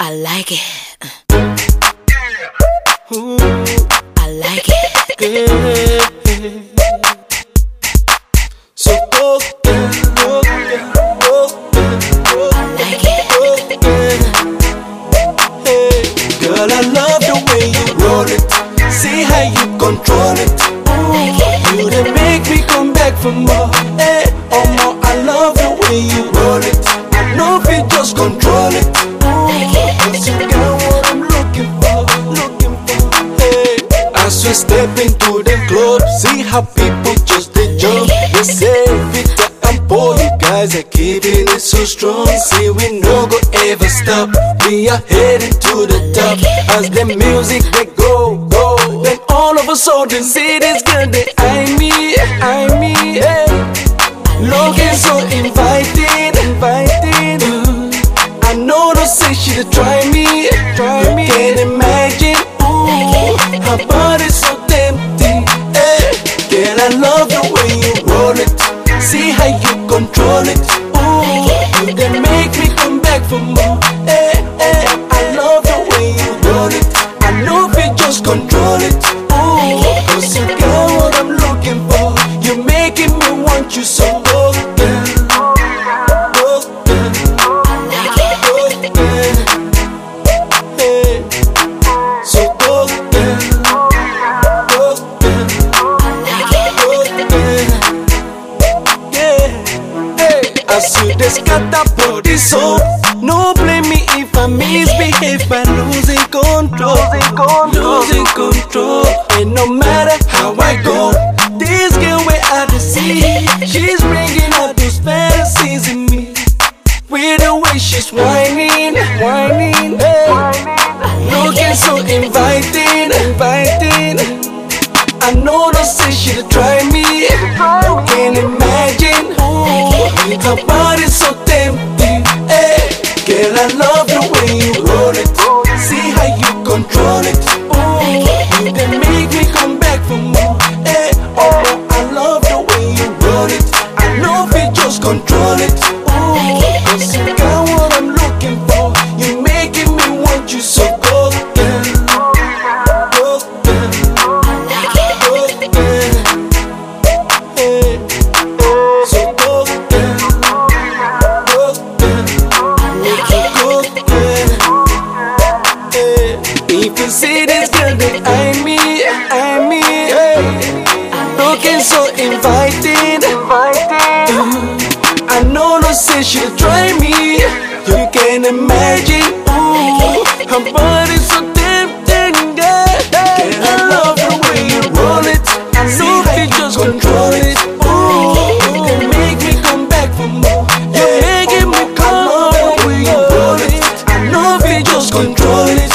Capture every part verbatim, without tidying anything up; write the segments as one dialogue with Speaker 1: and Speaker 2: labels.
Speaker 1: I like it. Ooh, I like it. Yeah. So go, go, go, go, go. I like it. Hey, girl, I love the way you roll it. See how you control it. Ooh, you done make me come back for more. Hey, oh more, I love the way you roll it. I know if you just control it. Cause you got what I'm looking for, looking for. Hey, as we step into the club, see how people just they jump. They say Victor and Paul, you guys are keeping it so strong. See we no go ever stop. We are heading to the top. As the music they go, go. Then all of a sudden, see this girl they eye me, eye me. Hey, looking so inviting, inviting. I know don't say she to try me, try me. Can't imagine, ooh, her body's so tempting. Hey, girl, I love the way you roll it. See how you control it. Ooh, you can make me come back for more. Hey, hey, I love the way you roll it. I know if you just control it. Ooh, cause you got what I'm looking for. You're making me want you so. As you just got that body so, no blame me if I misbehave by losing control, losing control, losing control. And no matter how I go, this girl where I see, she's bringing out those fantasies in me. With the way she's whining, whining, hey, looking so inviting, inviting. I know don't say she to try me, you can't imagine. Her body's so tempting, hey. Girl, I love the way you roll it. See how you control it. Ooh, you can make me come back for more. Hey, oh, I love the way you roll it. I know if you just control it. Ooh, cause you got what I'm looking for. You're making me want you so good, girl. Good, girl. Good, girl. Hey, so good, girl. If you see this girl, they eye me, eye me, hey. Looking so inviting, inviting. I know no say she'll try me. You can imagine, ooh, her body's so tempting, yeah. Girl, I love the way you roll it. I know if you just control it. Ooh, you can make me come back for more. You're making me come on the way you roll it. I know if you just control it.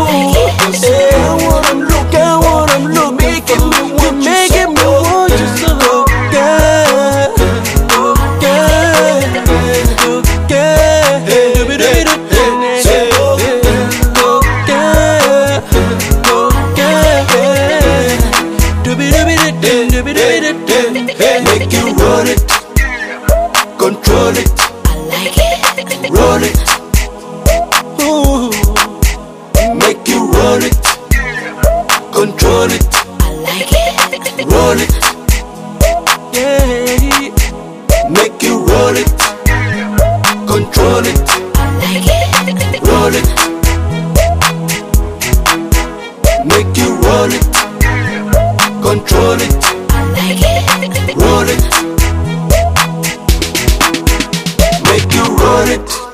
Speaker 1: Make you roll it, control it, I like it. Roll it, ooh. Make you roll it, control it, I like it. Roll it, yeah. Make you roll it, control it, I like it. Roll it, make you roll it, control it, I like it. Roll it, make you roll it.